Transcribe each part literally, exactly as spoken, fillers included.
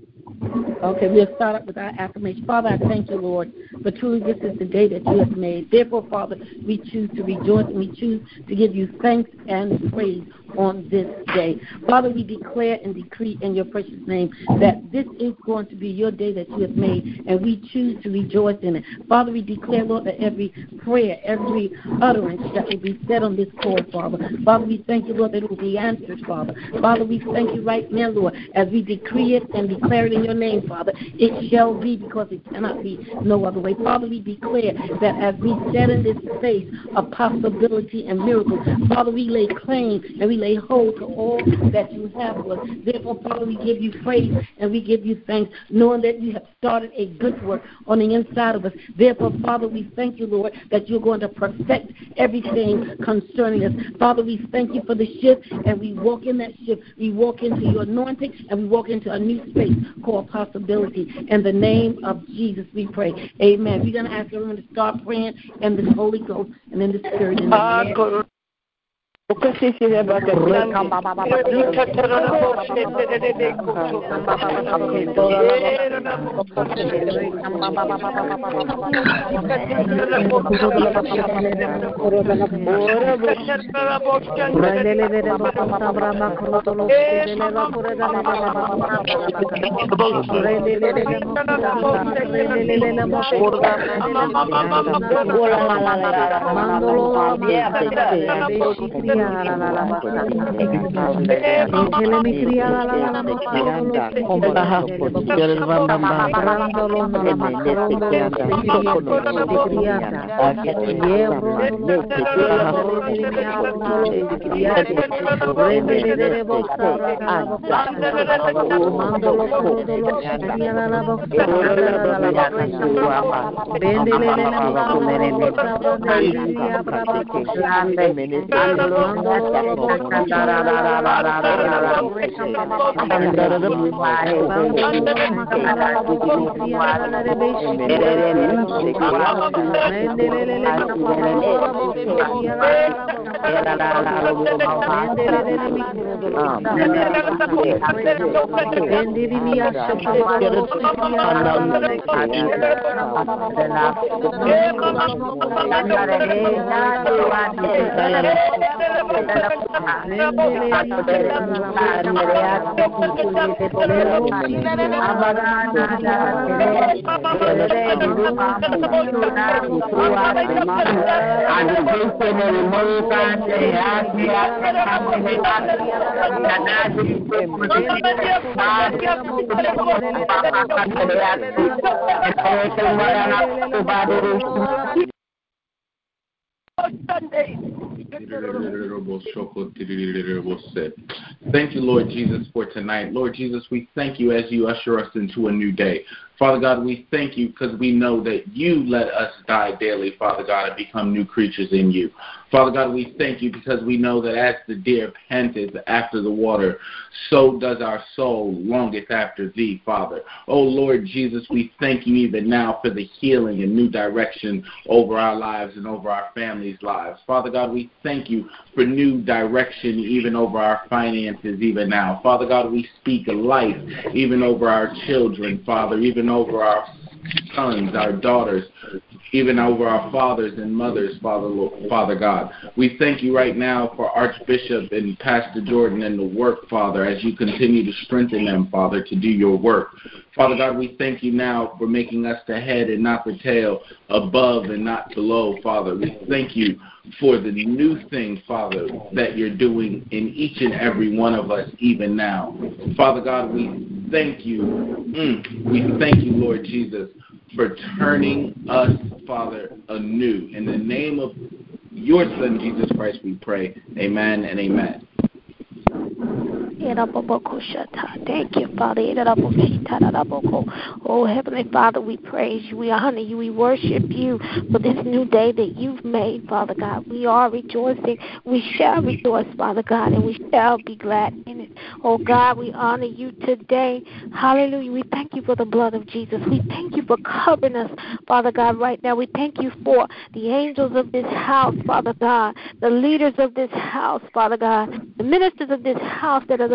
Okay, we'll start up with our affirmation. Father, I thank you, Lord, for truly this is the day that you have made. Therefore, Father, we choose to rejoice and we choose to give you thanks and praise on this day. Father, we declare and decree in your precious name that this is going to be your day that you have made, and we choose to rejoice in it. Father, we declare, Lord, that every prayer, every utterance that will be said on this call, Father, Father, we thank you, Lord, that it will be answered, Father. Father, we thank you right now, Lord, as we decree it and declare it in your name, Father. It shall be, because it cannot be no other way. Father, we declare that as we set in this space of possibility and miracles, Father, we lay claim and we lay hold to all that you have for us. Therefore, Father, we give you praise and we give you thanks, knowing that you have started a good work on the inside of us. Therefore, Father, we thank you, Lord, that you're going to perfect everything concerning us. Father, we thank you for the shift, and we walk in that shift. We walk into your anointing, and we walk into a new space called possibility. In the name of Jesus, we pray. Amen. We're going to ask everyone to start praying in the Holy Ghost and in the Spirit. In the name. Thank you, Lord Jesus, for tonight. Lord Jesus, we thank you as you usher us into a new day. Father God, we thank you because we know that you let us die daily, Father God, and become new creatures in you. Father God, we thank you because we know that as the deer panteth after the water, so does our soul longeth after thee, Father. Oh, Lord Jesus, we thank you even now for the healing and new direction over our lives and over our families' lives. Father God, we thank you for new direction even over our finances even now. Father God, we speak life even over our children, Father, even over our sons, our daughters, even over our fathers and mothers, Father, Father God. We thank you right now for Archbishop and Pastor Jordan and the work, Father, as you continue to strengthen them, Father, to do your work. Father God, we thank you now for making us the head and not the tail, above and not below, Father. We thank you for the new thing, Father, that you're doing in each and every one of us even now. Father God, we thank you. Mm, we thank you, Lord Jesus, for turning us, Father, anew. In the name of your Son, Jesus Christ, we pray. Amen and amen. Thank you, Father. Oh, Heavenly Father, we praise you, we honor you, we worship you for this new day that you've made, Father God. We are rejoicing. We shall rejoice, Father God, and we shall be glad in it. Oh, God, we honor you today. Hallelujah. We thank you for the blood of Jesus. We thank you for covering us, Father God, right now. We thank you for the angels of this house, Father God, the leaders of this house, Father God, the ministers of this house that are the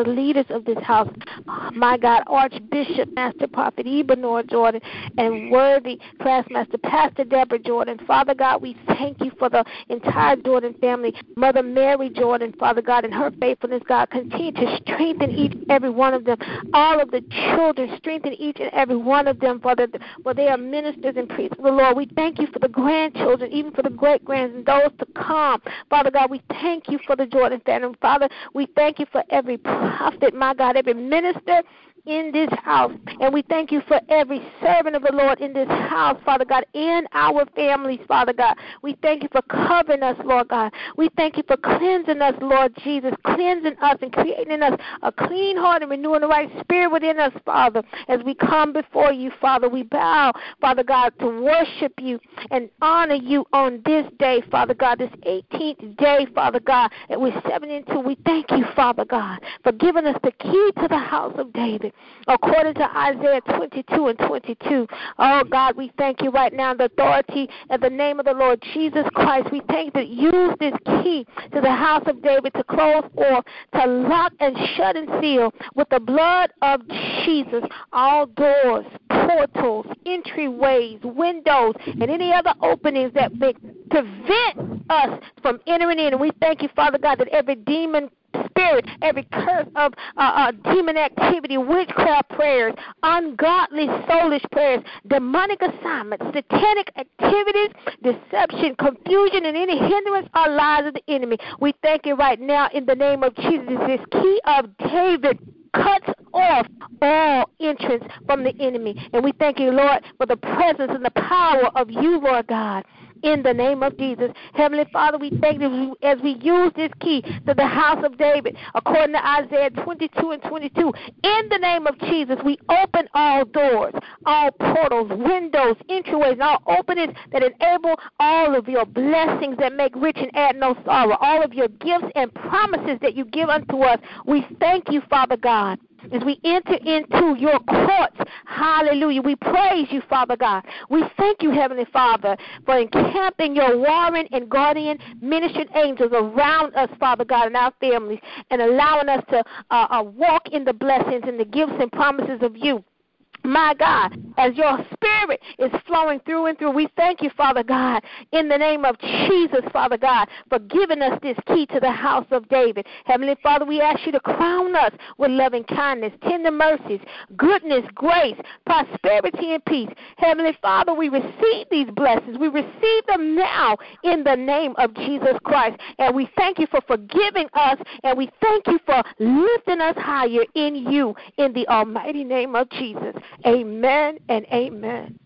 leaders of this house, my God, Archbishop, Master Prophet Ebenor Jordan, and worthy Classmaster Pastor Deborah Jordan. Father God, we thank you for the entire Jordan family. Mother Mary Jordan, Father God, and her faithfulness, God, continue to strengthen each and every one of them. All of the children, strengthen each and every one of them, Father, for they are ministers and priests of the Lord. We thank you for the grandchildren, even for the great-grands and those to come. Father God, we thank you for the Jordan family. Father, we thank you for every prophet, my God, every minister in this house. And we thank you for every servant of the Lord in this house, Father God, in our families, Father God. We thank you for covering us, Lord God. We thank you for cleansing us, Lord Jesus, cleansing us and creating in us a clean heart and renewing the right spirit within us, Father. As we come before you, Father, we bow, Father God, to worship you and honor you on this day, Father God, this eighteenth day, Father God, that we're stepping into. We thank you, Father God, for giving us the key to the house of David. According to Isaiah twenty-two and twenty-two, oh God, we thank you right now in the authority and the name of the Lord Jesus Christ. We thank you that use this key to the house of David to close off, to lock and shut and seal with the blood of Jesus all doors, portals, entryways, windows, and any other openings that may prevent us from entering in. And we thank you, Father God, that every demon spirit, every curse of uh, uh, demon activity, witchcraft prayers, ungodly, soulish prayers, demonic assignments, satanic activities, deception, confusion, and any hindrance or lies of the enemy. We thank you right now in the name of Jesus. This key of David cuts off all entrance from the enemy. And we thank you, Lord, for the presence and the power of you, Lord God, in the name of Jesus. Heavenly Father, we thank you as we use this key to the house of David, according to Isaiah twenty-two and twenty-two. In the name of Jesus, we open all doors, all portals, windows, entryways, and all openings that enable all of your blessings that make rich and add no sorrow, all of your gifts and promises that you give unto us. We thank you, Father God, as we enter into your courts. Hallelujah. We praise you, Father God. We thank you, Heavenly Father, for encamping your warring and guardian ministering angels around us, Father God, and our families, and allowing us to uh, uh, walk in the blessings and the gifts and promises of you. My God, as your spirit is flowing through and through, we thank you, Father God, in the name of Jesus, Father God, for giving us this key to the house of David. Heavenly Father, we ask you to crown us with loving kindness, tender mercies, goodness, grace, prosperity, and peace. Heavenly Father, we receive these blessings. We receive them now in the name of Jesus Christ. And we thank you for forgiving us, and we thank you for lifting us higher in you, in the almighty name of Jesus. Amen and amen.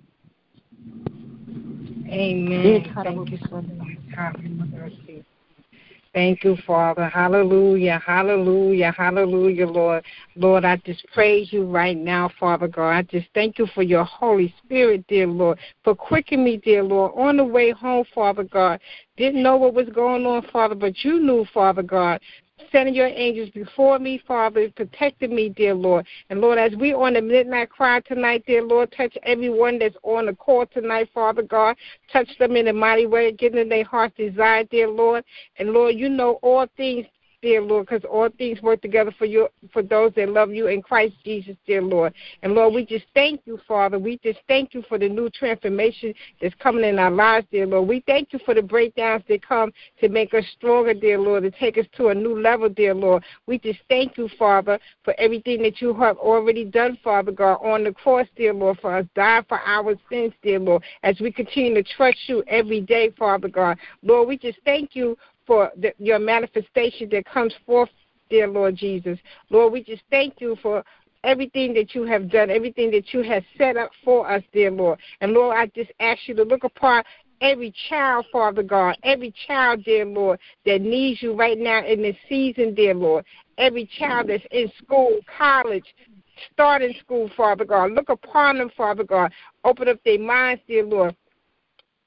Amen. Thank you so much. Thank you, Father. Hallelujah, hallelujah, hallelujah, Lord. Lord, I just praise you right now, Father God. I just thank you for your Holy Spirit, dear Lord, for quickening me, dear Lord, on the way home, Father God. Didn't know what was going on, Father, but you knew, Father God. Sending your angels before me, Father, protecting me, dear Lord. And, Lord, as we on the midnight cry tonight, dear Lord, touch everyone that's on the call tonight, Father God. Touch them in a mighty way, give them their heart's desire, dear Lord. And, Lord, you know all things, dear Lord, because all things work together for you, for those that love you in Christ Jesus, dear Lord. And, Lord, we just thank you, Father. We just thank you for the new transformation that's coming in our lives, dear Lord. We thank you for the breakdowns that come to make us stronger, dear Lord, to take us to a new level, dear Lord. We just thank you, Father, for everything that you have already done, Father God, on the cross, dear Lord, for us, dying for our sins, dear Lord, as we continue to trust you every day, Father God. Lord, we just thank you for the, your manifestation that comes forth, dear Lord Jesus. Lord, we just thank you for everything that you have done, everything that you have set up for us, dear Lord. And, Lord, I just ask you to look upon every child, Father God, every child, dear Lord, that needs you right now in this season, dear Lord. Every child that's in school, college, starting school, Father God. Look upon them, Father God. Open up their minds, dear Lord.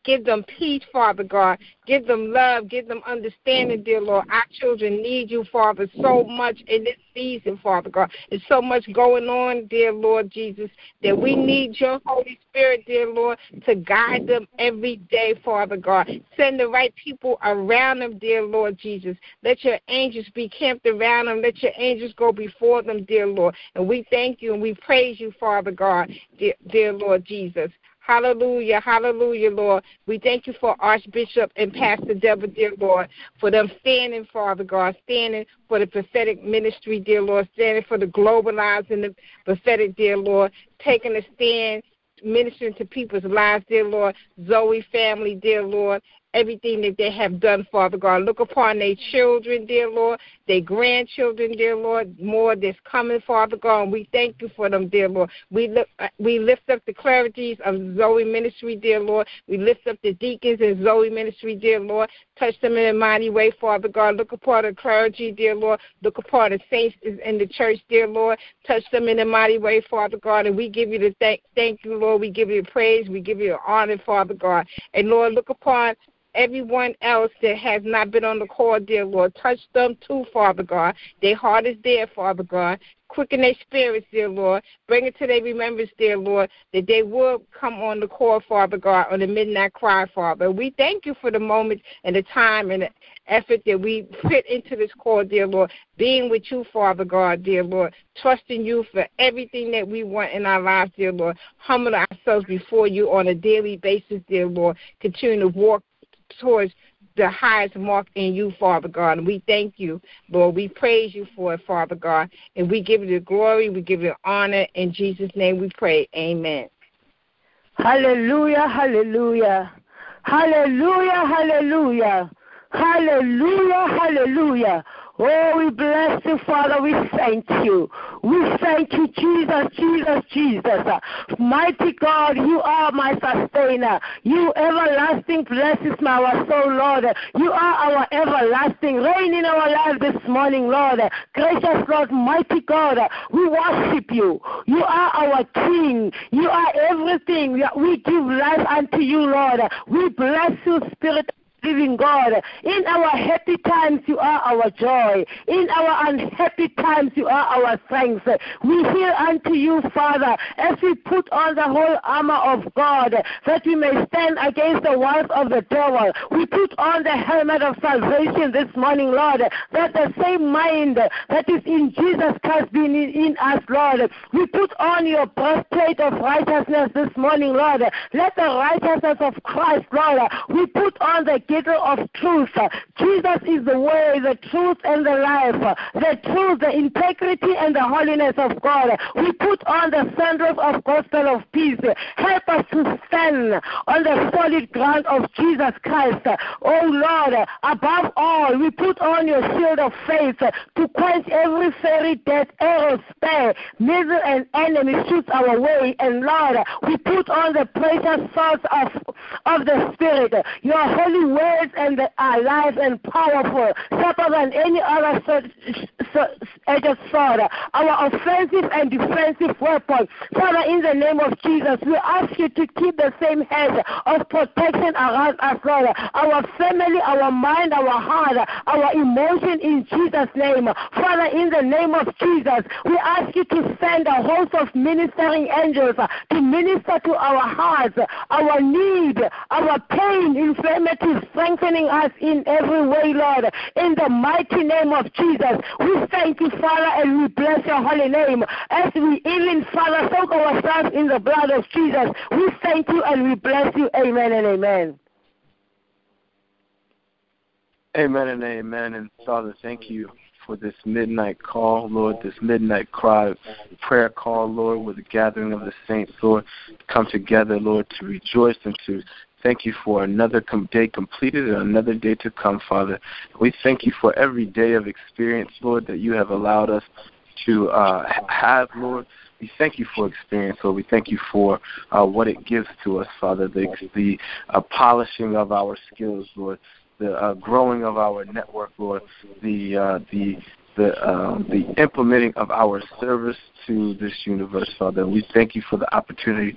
Give them peace, Father God. Give them love. Give them understanding, dear Lord. Our children need you, Father, so much in this season, Father God. There's so much going on, dear Lord Jesus, that we need your Holy Spirit, dear Lord, to guide them every day, Father God. Send the right people around them, dear Lord Jesus. Let your angels be camped around them. Let your angels go before them, dear Lord. And we thank you and we praise you, Father God, dear, dear Lord Jesus. Hallelujah, hallelujah, Lord. We thank you for Archbishop and Pastor Deborah, dear Lord, for them standing, Father God, standing for the prophetic ministry, dear Lord, standing for the globalizing the prophetic, dear Lord, taking a stand, ministering to people's lives, dear Lord, Zoe family, dear Lord, everything that they have done, Father God. Look upon their children, dear Lord, their grandchildren, dear Lord, more that's coming, Father God, and we thank you for them, dear Lord. We lift, we lift up the clerities of Zoe Ministry, dear Lord. We lift up the deacons in Zoe Ministry, dear Lord. Touch them in a mighty way, Father God. Look upon the clergy, dear Lord. Look upon the saints in the church, dear Lord. Touch them in a mighty way, Father God, and we give you the thank, thank you, Lord. We give you the praise. We give you the honor, Father God. And, Lord, look upon everyone else that has not been on the call, dear Lord. Touch them too, Father God. Their heart is there, Father God. Quicken their spirits, dear Lord. Bring it to their remembrance, dear Lord, that they will come on the call, Father God, on the midnight cry, Father. We thank you for the moment and the time and the effort that we put into this call, dear Lord, being with you, Father God, dear Lord, trusting you for everything that we want in our lives, dear Lord, humble ourselves before you on a daily basis, dear Lord, continue to walk towards the highest mark in you, Father God. And we thank you, Lord. We praise you for it, Father God. And we give you the glory. We give you the honor. In Jesus' name we pray. Amen. Hallelujah, hallelujah. Hallelujah, hallelujah. Hallelujah, hallelujah. Oh, we bless you, Father. We thank you. We thank you, Jesus, Jesus, Jesus. Mighty God, you are my sustainer. You everlasting blesses my our soul, Lord. You are our everlasting reign in our life this morning, Lord. Gracious Lord, mighty God, we worship you. You are our King. You are everything. We give life unto you, Lord. We bless you, Spirit living God. In our happy times, you are our joy. In our unhappy times, you are our thanks. We hear unto you, Father, as we put on the whole armor of God, that we may stand against the wiles of the devil. We put on the helmet of salvation this morning, Lord, that the same mind that is in Jesus Christ be in, in us, Lord. We put on your breastplate of righteousness this morning, Lord. Let the righteousness of Christ, Lord, we put on the of truth. Jesus is the way, the truth, and the life. The truth, the integrity, and the holiness of God. We put on the sandals of gospel of peace. Help us to stand on the solid ground of Jesus Christ. Oh Lord, above all, we put on your shield of faith to quench every fairy death, arrow, spear, missile, and enemy shoots our way. And Lord, we put on the precious sword of, of the Spirit, your holy word, and they are alive and powerful, sharper than any other edged sword, our offensive and defensive weapon. Father, in the name of Jesus, we ask you to keep the same hedge of protection around us, Lord, our family, our mind, our heart, our emotion, in Jesus' name. Father, in the name of Jesus, we ask you to send a host of ministering angels to minister to our hearts, our need, our pain, infirmities, strengthening us in every way, Lord. In the mighty name of Jesus, we thank you, Father, and we bless your holy name. As we even, Father, soak ourselves in the blood of Jesus, we thank you and we bless you. Amen and amen. Amen and amen. And Father, thank you for this midnight call, Lord, this midnight cry, prayer call, Lord, with the gathering of the saints, Lord, to come together, Lord, to rejoice and to thank you for another day completed and another day to come, Father. We thank you for every day of experience, Lord, that you have allowed us to uh, have, Lord. We thank you for experience, Lord. We thank you for uh, what it gives to us, Father, the, the uh, polishing of our skills, Lord, the uh, growing of our network, Lord, the uh, the the uh, the implementing of our service to this universe, Father. We thank you for the opportunity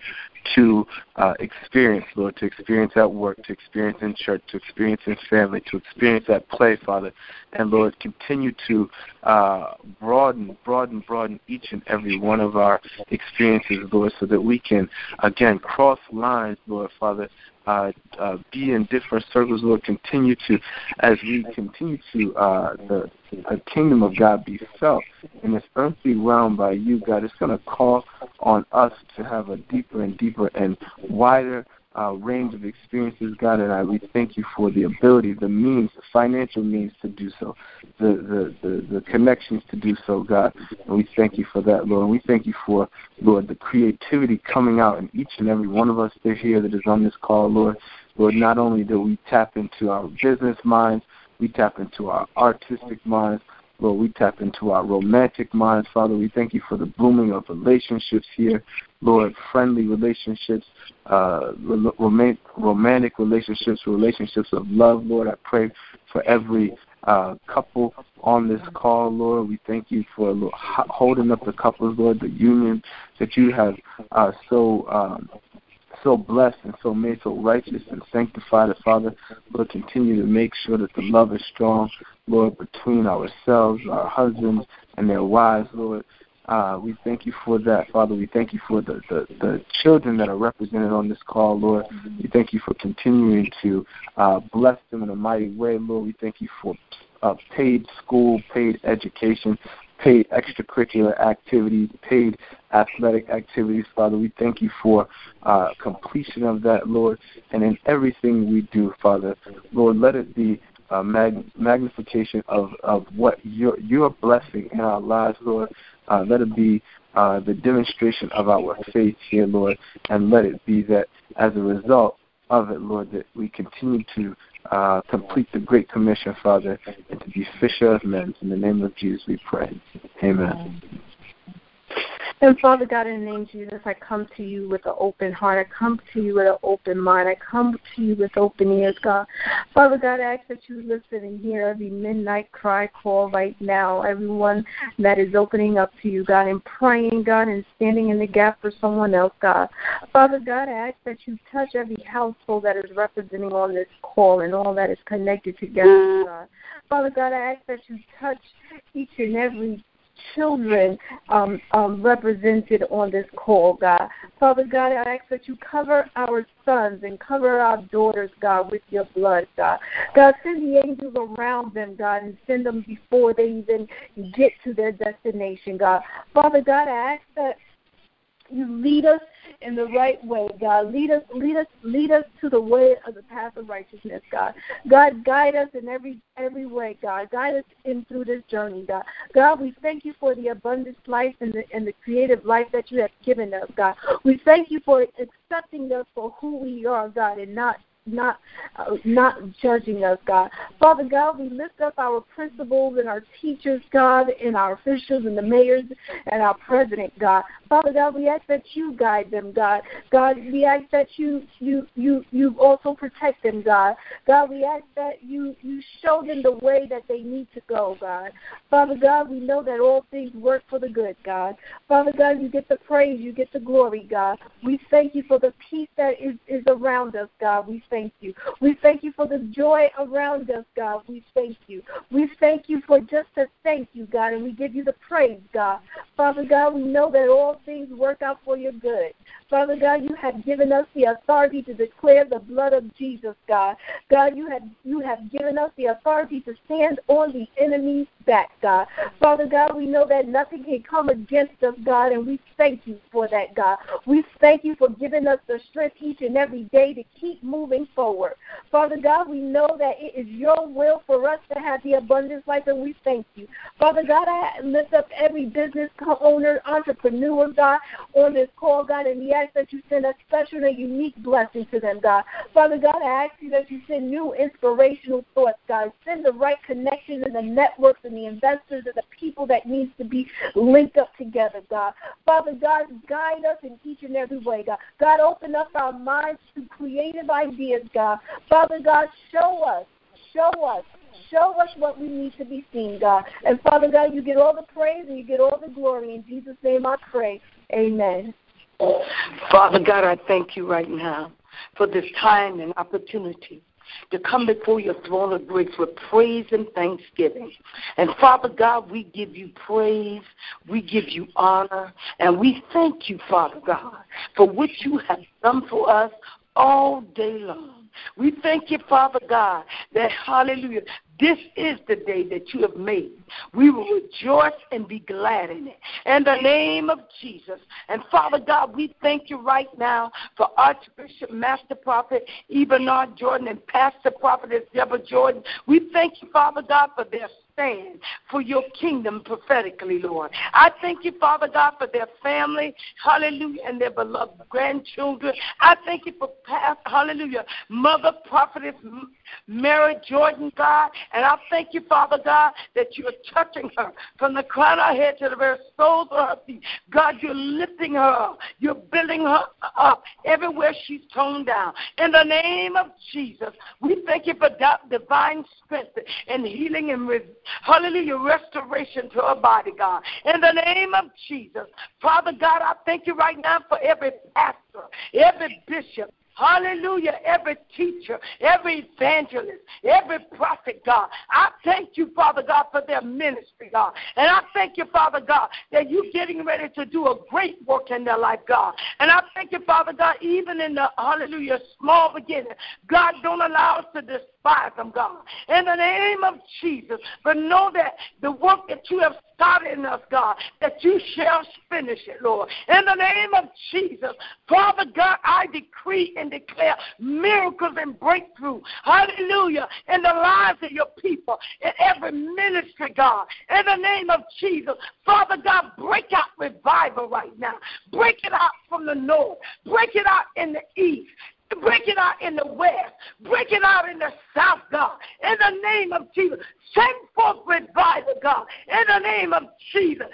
to uh, experience, Lord, to experience at work, to experience in church, to experience in family, to experience at play, Father. And, Lord, continue to uh, broaden, broaden, broaden each and every one of our experiences, Lord, so that we can, again, cross lines, Lord, Father, Uh, uh, be in different circles, Lord. Continue to, as we continue to, uh, the, the kingdom of God be felt in this earthly realm by you, God. It's going to call on us to have a deeper and deeper and wider uh, range of experiences, God. And I we thank you for the ability, the means, the financial means to do so, the the, the, the connections to do so, God. And we thank you for that, Lord. And we thank you for, Lord, the creativity coming out in each and every one of us that here that is on this call, Lord. Lord, not only do we tap into our business minds, we tap into our artistic minds, Lord, we tap into our romantic minds. Father, we thank you for the blooming of relationships here, Lord, friendly relationships, uh, rom- romantic relationships, relationships of love, Lord. I pray for every uh, couple on this call, Lord. We thank you for Lord, holding up the couples, Lord, the union that you have uh, so um, so blessed and so made so righteous and sanctified. Father, Lord, continue to make sure that the love is strong, Lord, between ourselves, our husbands, and their wives, Lord. Uh, we thank you for that, Father. We thank you for the, the, the children that are represented on this call, Lord. We thank you for continuing to uh, bless them in a mighty way, Lord. We thank you for uh, paid school, paid education, paid extracurricular activities, paid athletic activities, Father. We thank you for uh, completion of that, Lord. And in everything we do, Father, Lord, let it be a mag- magnification of, of what you're, you're blessing in our lives, Lord. Uh, let it be uh, the demonstration of our faith here, Lord. And let it be that as a result of it, Lord, that we continue to Uh, complete the Great Commission, Father, and to be fisher of men. In the name of Jesus we pray. Amen. And Father God, in the name of Jesus, I come to you with an open heart. I come to you with an open mind. I come to you with open ears, God. Father God, I ask that you listen and hear every midnight cry call right now, everyone that is opening up to you, God, and praying, God, and standing in the gap for someone else, God. Father God, I ask that you touch every household that is representing on this call and all that is connected together, God. Father God, I ask that you touch each and every children um, um, represented on this call, God. Father God, I ask that you cover our sons and cover our daughters, God, with your blood, God. God, send the angels around them, God, and send them before they even get to their destination, God. Father God, I ask that you lead us in the right way, God. Lead us, lead us, lead us to the way of the path of righteousness, God. God, guide us in every every way, God. Guide us in through this journey, God. God, we thank you for the abundant life and the and the creative life that you have given us, God. We thank you for accepting us for who we are, God, and not not uh, not judging us, God. Father God, we lift up our principals and our teachers, God, and our officials and the mayors and our president, God. Father God, we ask that you guide them, God. God, we ask that you you you you also protect them, God. God, we ask that you you show them the way that they need to go, God. Father God, we know that all things work for the good, God. Father God, you get the praise, you get the glory, God. We thank you for the peace that is, is around us, God. We thank you. We thank you for the joy around us, God. We thank you. We thank you for just a thank you, God, and we give you the praise, God. Father God, we know that all things work out for your good. Father God, you have given us the authority to declare the blood of Jesus, God. God, you have you have given us the authority to stand on the enemy's back, God. Father God, we know that nothing can come against us, God, and we thank you for that, God. We thank you for giving us the strength each and every day to keep moving forward. Father God, we know that it is your will for us to have the abundance life, and we thank you. Father God, I lift up every business owner, entrepreneur, God, on this call, God, and we ask that you send a special and unique blessing to them, God. Father God, I ask you that you send new inspirational thoughts, God. Send the right connections and the networks and the investors and the people that needs to be linked up together, God. Father God, guide us in each and every way, God. God, open up our minds to creative ideas, God. Father God, show us, show us, show us what we need to be seen, God. And Father God, you get all the praise and you get all the glory. In Jesus' name I pray. Amen. Father God, I thank you right now for this time and opportunity to come before your throne of grace with praise and thanksgiving. And Father God, we give you praise, we give you honor, and we thank you, Father God, for what you have done for us all day long. We thank you, Father God, that, hallelujah, this is the day that you have made. We will rejoice and be glad in it. In the name of Jesus. And Father God, we thank you right now for Archbishop, Master Prophet, Ebenard Jordan, and Pastor Prophetess Deborah Jordan. We thank you, Father God, for their stand for your kingdom prophetically, Lord. I thank you, Father God, for their family, hallelujah, and their beloved grandchildren. I thank you for, past, hallelujah, Mother Prophetess Mary Jordan, God, and I thank you, Father God, that you are touching her from the crown of her head to the very soles of her feet. God, you're lifting her up. You're building her up everywhere she's toned down. In the name of Jesus, we thank you for divine strength and healing and re- hallelujah, restoration to her body, God. In the name of Jesus, Father God, I thank you right now for every pastor, every bishop, hallelujah, every teacher, every evangelist, every prophet, God. I thank you, Father God, for their ministry, God. And I thank you, Father God, that you're getting ready to do a great work in their life, God. And I thank you, Father God, even in the, hallelujah, small beginning, God, don't allow us to despise them, God. In the name of Jesus, but know that the work that you have started in us, God, that you shall finish it, Lord. In the name of Jesus, Father God, I decree and declare miracles and breakthrough, hallelujah, in the lives of your people, in every ministry, God. In the name of Jesus, Father God, break out revival right now. Break it out from the north. Break it out in the east. Break it out in the west. Break it out in the south, God. In the name of Jesus. Send forth revival, God. In the name of Jesus.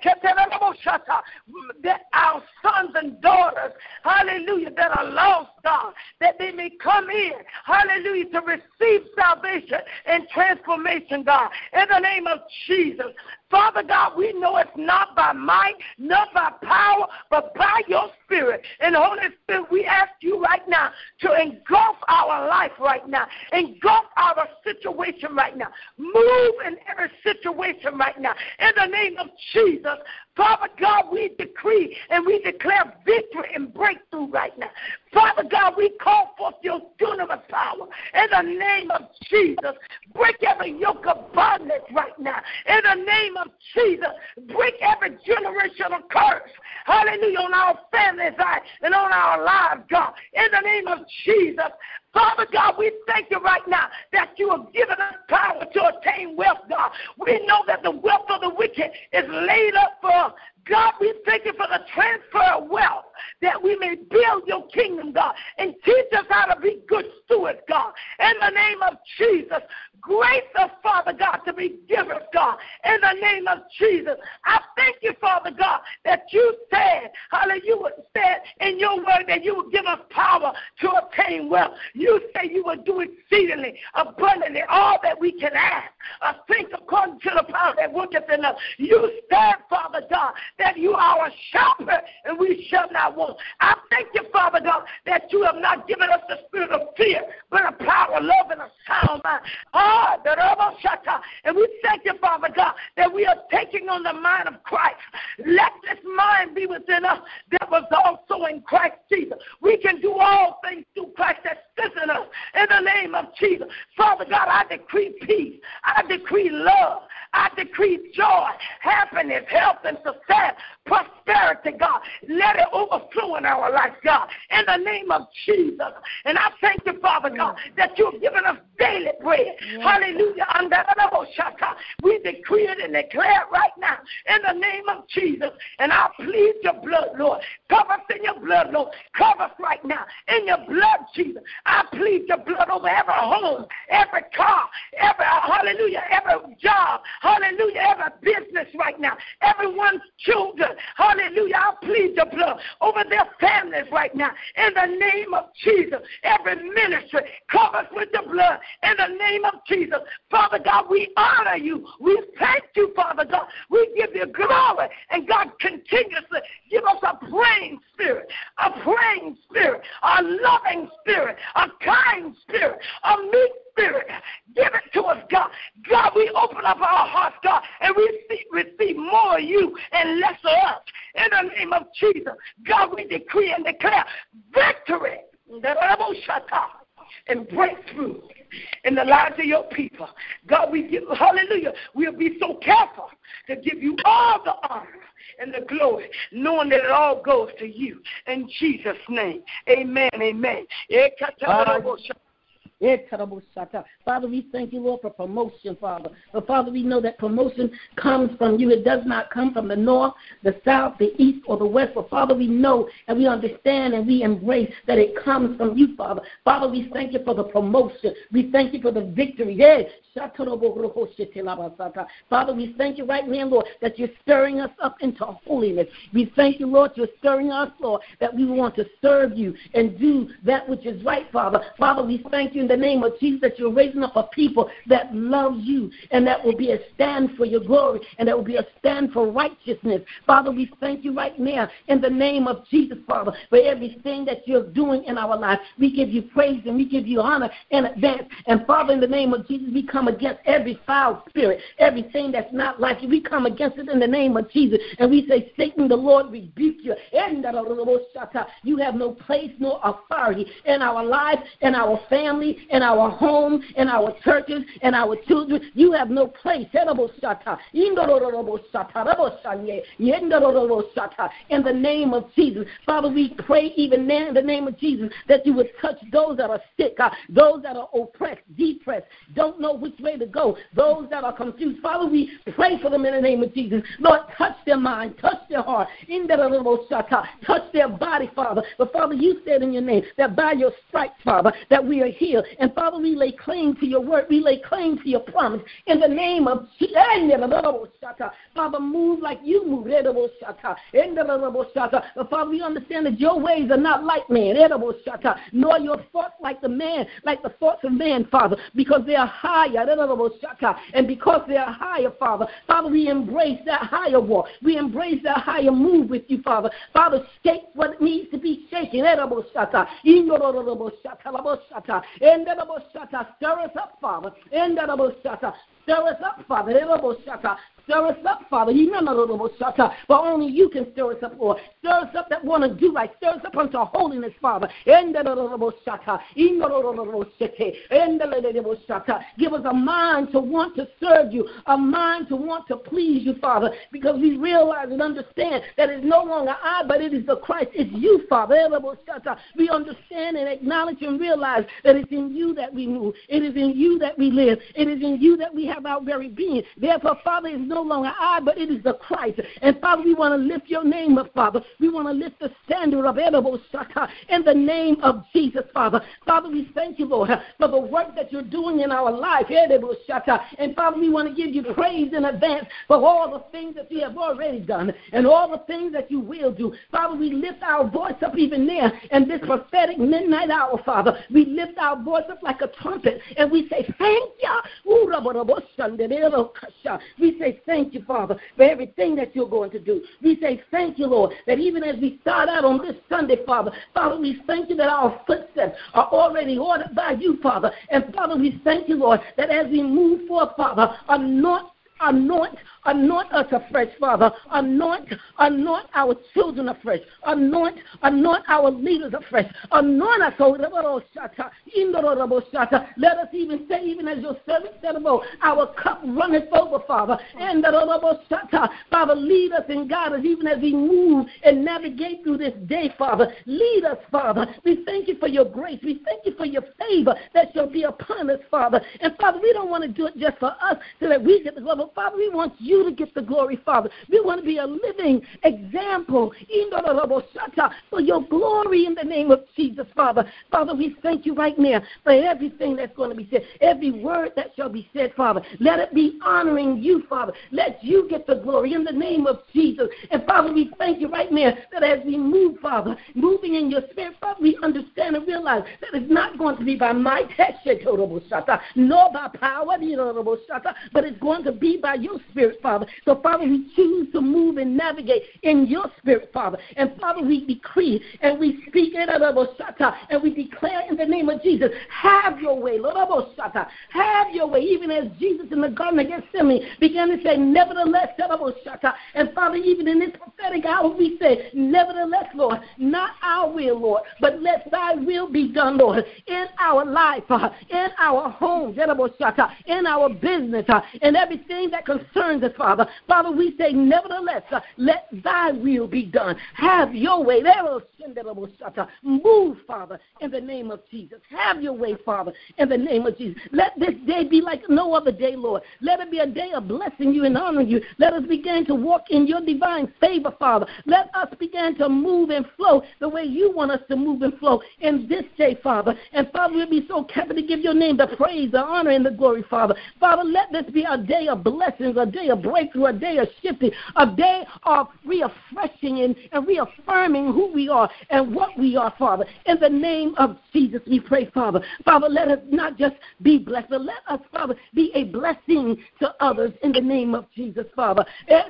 That our sons and daughters, hallelujah, that are lost, God, that they may come in, hallelujah, to receive salvation and transformation, God. In the name of Jesus. Father God, we know it's not by might, not by power, but by your Spirit. And Holy Spirit, we ask you right now to engulf our life right now, engulf our situation right now, move in every situation right now. In the name of Jesus, Father God, we decree and we declare victory and breakthrough right now. Father God, we call forth your dunamis power. In the name of Jesus, break every yoke of bondage right now. In the name of Jesus, break every generational curse. Hallelujah, on our families and on our lives, God. In the name of Jesus, Father God, we thank you right now that you have given us power to attain wealth, God. We know that the wealth of the wicked is laid up for us. God, we thank you for the transfer of wealth, that we may build your kingdom, God, and teach us how to be good stewards, God. In the name of Jesus, grace us, Father God, to be givers, God. In the name of Jesus, I thank you, Father God, that you said, hallelujah, you said in your word that you would give us power to obtain wealth. You say you will do exceedingly, abundantly, all that we can ask. I think according to the power that worketh in us. You said, Father God, that you are a shepherd and we shall not want. I thank you, Father God, that you have not given us the spirit of fear, but a power, love, and a sound mind. Ah, the Robo Shata. And we thank you, Father God, that we are taking on the mind of Christ. Let this mind be within us that was also in Christ Jesus. We can do all things through Christ that strengthens us. In the name of Jesus. Father God, I decree peace. I decree love. I decree joy, happiness, health, and success, prosperity, God. Let it overflow in our life, God, in the name of Jesus. And I thank you, Father God, that you've given us daily bread. Yes. Hallelujah. We decree it and declare it right now in the name of Jesus. And I plead your blood, Lord. Cover us in your blood, Lord. Cover us right now in your blood, Jesus. I plead your blood over every home, every car, every, hallelujah, every job. Hallelujah, every business right now, everyone's children, hallelujah, I plead your blood over their families right now, in the name of Jesus. Every ministry covers with the blood, in the name of Jesus. Father God, we honor you. We thank you, Father God. We give you glory, and God continuously give us a praying spirit, a decree and declare victory and breakthrough in the lives of your people. God, we give, hallelujah, we'll be so careful to give you all the honor and the glory, knowing that it all goes to you. In Jesus' name, amen, amen. Father, we thank you, Lord, for promotion, Father. But, Father, we know that promotion comes from you. It does not come from the north, the south, the east, or the west. But, Father, we know and we understand and we embrace that it comes from you, Father. Father, we thank you for the promotion. We thank you for the victory. Father, we thank you right now, Lord, that you're stirring us up into holiness. We thank you, Lord, you're stirring us, Lord, that we want to serve you and do that which is right, Father. Father, we thank you in the name of Jesus that you're raising up a people that love you and that will be a stand for your glory and that will be a stand for righteousness. Father, we thank you right now in the name of Jesus, Father, for everything that you're doing in our lives. We give you praise and we give you honor in advance. And, Father, in the name of Jesus, we come against every foul spirit, everything that's not like you. We come against it in the name of Jesus. And we say, Satan, the Lord rebuke you. You have no place, no authority in our lives, in our family, in our home, in our churches, in our children. You have no place. In the name of Jesus. Father, we pray even now in the name of Jesus that you would touch those that are sick, uh, those that are oppressed, depressed, don't know which way to go, those that are confused. Father, we pray for them in the name of Jesus. Lord, touch their mind, touch their heart, touch their body, Father. But, Father, you said in your name that by your stripes, Father, that we are healed. And, Father, we lay claim to your word. We lay claim to your promise. In the name of Jesus, Father, move like you move. But, Father, we understand that your ways are not like man, nor your thoughts like the man, like the thoughts of man, Father, because they are higher. And because they are higher, Father, Father, we embrace that higher walk. We embrace that higher move with you, Father. Father, shake what needs to be shaken. Stir us up, Father. Stir us up, Father. Stir us up, Father. But only you can stir us up, Lord. Stir us up that want to do right. Stir us up unto holiness, Father. Give us a mind to want to serve you, a mind to want to please you, Father, because we realize and understand that it's no longer I, but it is the Christ. It's you, Father. We understand and acknowledge and realize that it's in you that we move. It is in you that we live. It is in you that we have our very being. Therefore, Father, it's no longer I, but it is the Christ. And, Father, we want to lift your name up, Father. We want to lift the standard of Edible Shaka in the name of Jesus, Father. Father, we thank you, Lord, for the work that you're doing in our life, Edible Shaka. And, Father, we want to give you praise in advance for all the things that you have already done and all the things that you will do. Father, we lift our voice up even there in this prophetic midnight hour, Father. We lift our voice up like a trumpet, and we say, thank you. We say thank you, Father, for everything that you're going to do. We say thank you, Lord, that even as we start out on this Sunday, Father, Father, we thank you that our footsteps are already ordered by you, Father. And, Father, we thank you, Lord, that as we move forth, Father, anoint Anoint, anoint us afresh, Father. Anoint, anoint our children afresh. Anoint, anoint our leaders afresh. Anoint us, oh, let us even say, even as your servant said about, our cup runneth over, Father. And Father, lead us and guide us even as we move and navigate through this day, Father. Lead us, Father. We thank you for your grace. We thank you for your favor that shall be upon us, Father. And, Father, we don't want to do it just for us so that we get the glory. Father, we want you to get the glory, Father. We want to be a living example for your glory in the name of Jesus, Father. Father, we thank you right now for everything that's going to be said, every word that shall be said, Father. Let it be honoring you, Father. Let you get the glory in the name of Jesus. And, Father, we thank you right now that as we move, Father, moving in your spirit, Father, we understand and realize that it's not going to be by might, nor by power, but it's going to be lead by your Spirit, Father. So, Father, we choose to move and navigate in your Spirit, Father. And, Father, we decree and we speak it, and we declare in the name of Jesus, have your way, Lord. Have your way, even as Jesus in the Garden of Gethsemane began to say, nevertheless, and Father, even in this prophetic hour, we say, nevertheless, Lord, not our will, Lord, but let thy will be done, Lord, in our life, uh, in our homes, in our business, uh, in everything that concerns us, Father. Father, we say, nevertheless, uh, let thy will be done. Have your way. Move, Father, in the name of Jesus. Have your way, Father, in the name of Jesus. Let this day be like no other day, Lord. Let it be a day of blessing you and honoring you. Let us begin to walk in your divine favor, Father. Let us begin to move and flow the way you want us to move and flow in this day, Father. And, Father, we'll be so careful to give your name the praise, the honor, and the glory, Father. Father, let this be a day of blessings, a day of breakthrough, a day of shifting, a day of refreshing and, and reaffirming who we are and what we are, Father. In the name of Jesus, we pray, Father. Father, let us not just be blessed, but let us, Father, be a blessing to others in the name of Jesus, Father.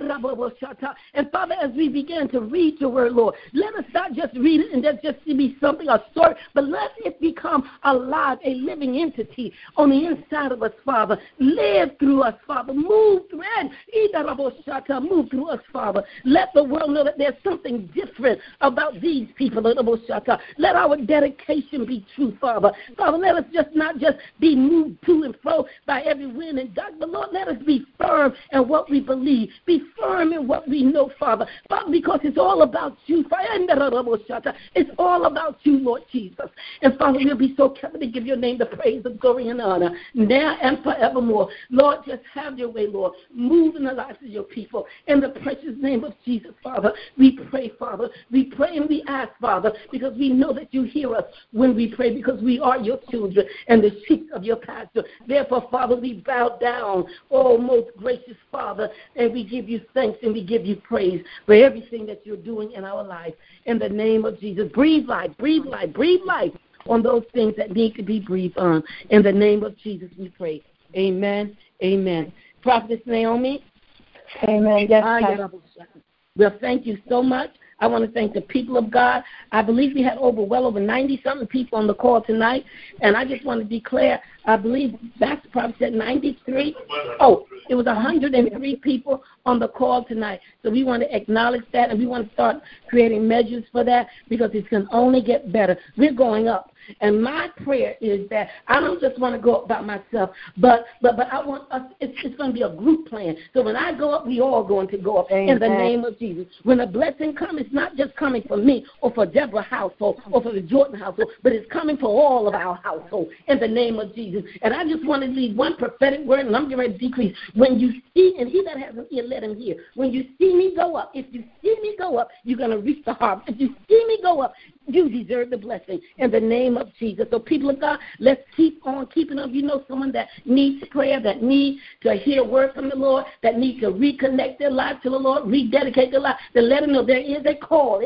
And, Father, as we begin to read your word, Lord, let us not just read it and just, just be something, a story, but let it become alive, a living entity on the inside of us, Father. Live through us, Father. Move through it. Move through us, Father. Let the world know that there's something different about these people. Let our dedication be true, Father. Father, let us just not just be moved to and fro by every wind and dark, but Lord, let us be firm in what we believe. Be firm in what we know, Father. Father, because it's all about you. It's all about you, Lord Jesus. And Father, we'll be so careful to give your name the praise, the glory, and honor, now and forevermore. Lord, just have your way, Lord. Move in the lives of your people. In the precious name of Jesus, Father, we pray, Father. We pray and we ask, Father, because we know that you hear us when we pray, because we are your children and the sheep of your pasture. Therefore, Father, we bow down, oh, most gracious Father, and we give you thanks and we give you praise for everything that you're doing in our life. In the name of Jesus, breathe life, breathe life, breathe life on those things that need to be breathed on. In the name of Jesus, we pray. Amen. Amen. Prophetess Naomi. Amen. Yes, well, thank you so much. I want to thank the people of God. I believe we had over well over ninety-something people on the call tonight. And I just want to declare, I believe that's probably said ninety-three. Oh, it was one hundred three people on the call tonight. So we want to acknowledge that, and we want to start creating measures for that, because it can only get better. We're going up. And my prayer is that I don't just want to go up by myself, but but but I want us, it's, it's going to be a group plan. So when I go up, we all going to go up. Amen. In the name of Jesus. When a blessing comes, it's not just coming for me or for Deborah's household or for the Jordan household, but it's coming for all of our household in the name of Jesus. And I just want to leave one prophetic word, and I'm getting ready to decrease. When you see, and he that has an ear, let him hear. When you see me go up, if you see me go up, you're going to reach the harvest. If you see me go up, you deserve the blessing in the name of Jesus. So people of God, let's keep on keeping up. You know someone that needs prayer, that needs to hear a word from the Lord, that needs to reconnect their life to the Lord, rededicate their life, to let them know there is a call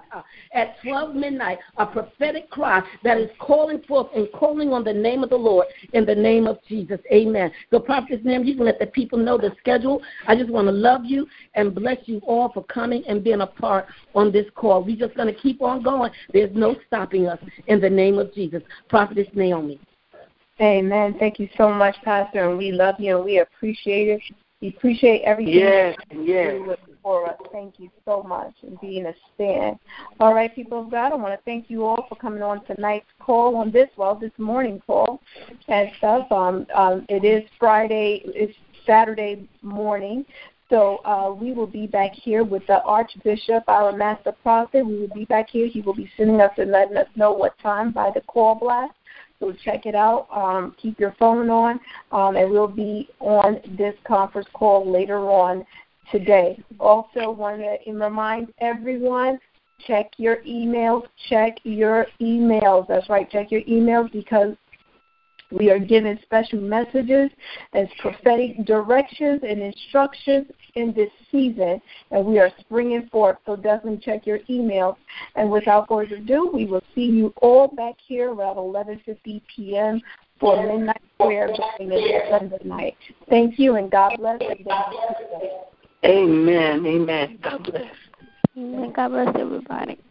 at twelve midnight, a prophetic cry that is calling forth and calling on the name of the Lord in the name of Jesus. Amen. So Prophetess Nam, you can let the people know the schedule. I just want to love you and bless you all for coming and being a part on this call. We're just going to keep on going. There's no stopping us in the name of Jesus. Prophetess Naomi. Amen. Thank you so much, Pastor, and we love you and we appreciate it. We appreciate everything yes, you yes. do for us. Thank you so much and being a stand. All right, people of God, I want to thank you all for coming on tonight's call on this, well, this morning call and stuff. Um, um, it is Friday, it's Saturday morning. So uh, we will be back here with the Archbishop, our Master Prophet. We will be back here. He will be sending us and letting us know what time by the call blast. So check it out. Um, keep your phone on, um, and we'll be on this conference call later on today. Also want to remind everyone, check your emails. Check your emails. That's right, check your emails, because we are giving special messages as prophetic directions and instructions in this season, and we are springing forth. So definitely check your emails. And without further ado, we will see you all back here around eleven fifty p.m. for midnight prayer during this Sunday night. Thank you, and God bless. Amen. Amen. God bless. Amen. God bless everybody.